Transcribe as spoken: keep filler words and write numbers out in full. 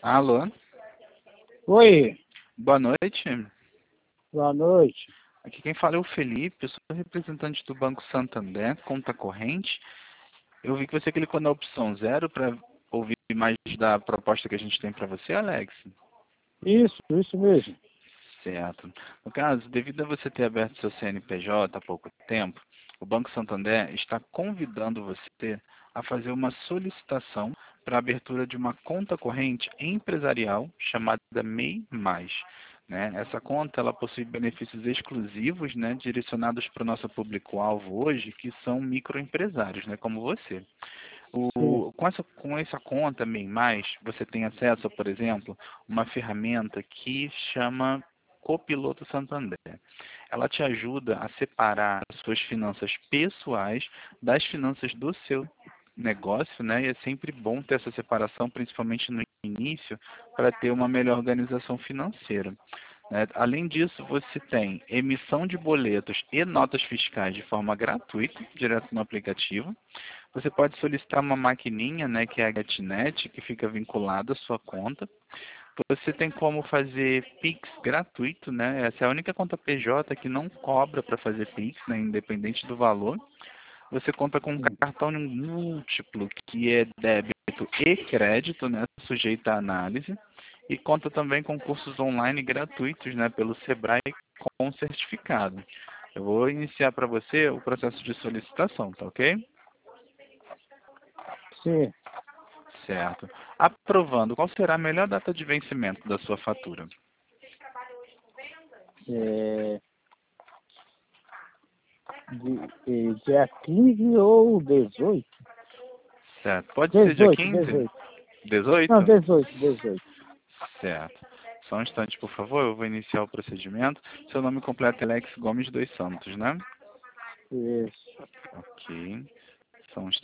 Alô, Oi, boa noite. boa noite. Aqui quem fala é o Felipe, eu sou representante do Banco Santander, conta corrente. Eu vi que você clicou na opção zero para ouvir mais da proposta que a gente tem para você, Alex. Isso, isso mesmo. Certo. No caso, devido a você ter aberto seu C N P J há pouco tempo, o Banco Santander está convidando você a fazer uma solicitação para a abertura de uma conta corrente empresarial chamada MEI Mais. Né? Essa conta ela possui benefícios exclusivos, né, direcionados para o nosso público-alvo hoje, que são microempresários, né, como você. Sim. O, com, essa, com essa conta MEI Mais, você tem acesso, por exemplo, uma ferramenta que chama Copiloto Santander. Ela te ajuda a separar as suas finanças pessoais das finanças do seu negócio, né? E é sempre bom ter essa separação, principalmente no início, para ter uma melhor organização financeira. Né? Além disso, você tem emissão de boletos e notas fiscais de forma gratuita, direto no aplicativo. Você pode solicitar uma maquininha, né, que é a GetNet, que fica vinculada à sua conta. Você tem como fazer Pix gratuito, né? Essa é a única conta P J que não cobra para fazer Pix, né, independente do valor. Você conta com um Sim. cartão múltiplo, que é débito e crédito, né, sujeito à análise. E conta também com cursos online gratuitos, né, pelo Sebrae com certificado. Eu vou iniciar para você o processo de solicitação, tá ok? Sim. Certo. Aprovando, qual será a melhor data de vencimento da sua fatura? É, de, de, dia quinze ou dezoito? Certo. Pode ser dia Dezoito, quinze? dezoito. Não, dezoito? dezoito, dezoito. Certo. Só um instante, por favor, eu vou iniciar o procedimento. Seu nome completo é Alex Gomes dos Santos, né? Isso. Ok. Só um instante.